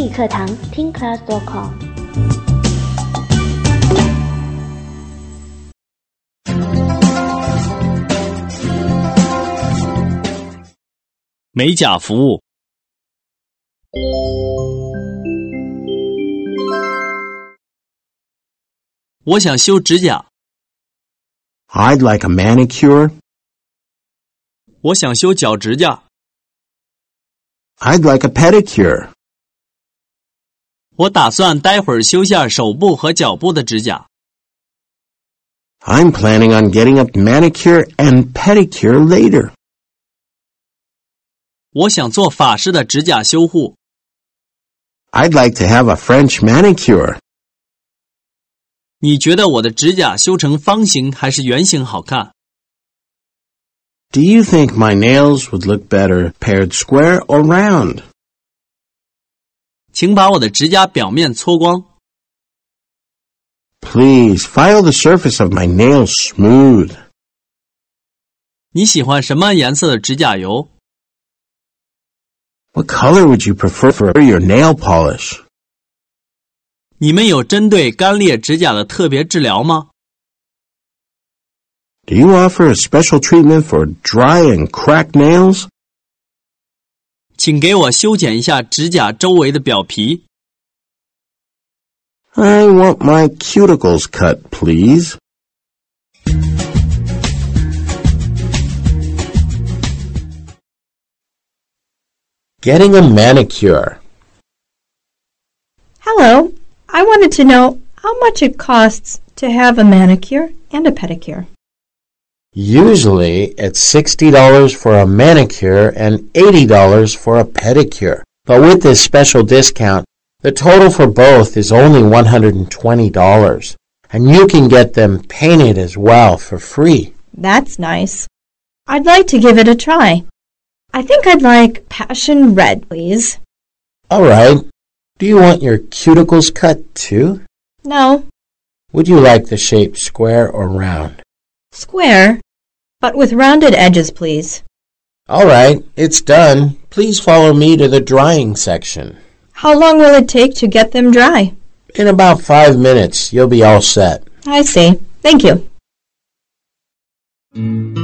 英语课堂听 class.com。 美甲服务。我想修指甲。 I'd like a manicure. 我想修脚指甲。 I'd like a pedicure. 我打算待会儿修下手部和脚部的指甲。 I'm planning on getting a manicure and pedicure later. 我想做法式的指甲修护。 I'd like to have a French manicure. 你觉得我的指甲修成方形还是圆形好看？ Do you think my nails would look better paired square or round? 请把我的指甲表面搓光。 Please file the surface of my nails smooth. 你喜欢什么颜色的指甲油？ What color would you prefer for your nail polish? 你们有针对干裂指甲的特别治疗吗？ Do you offer a special treatment for dry and cracked nails? 请给我修剪一下指甲周围的表皮。 I want my cuticles cut, please. Getting a manicure. Hello, I wanted to know how much it costs to have a manicure and a pedicure. Usually, it's $60 for a manicure and $80 for a pedicure. But with this special discount, the total for both is only $120. And you can get them painted as well for free. That's nice. I'd like to give it a try. I think I'd like passion red, please. All right. Do you want your cuticles cut too? No. Would you like the shape square or round? Square, but with rounded edges, please. All right, it's done. Please follow me to the drying section. How long will it take to get them dry? In about 5 minutes, you'll be all set. I see. Thank you.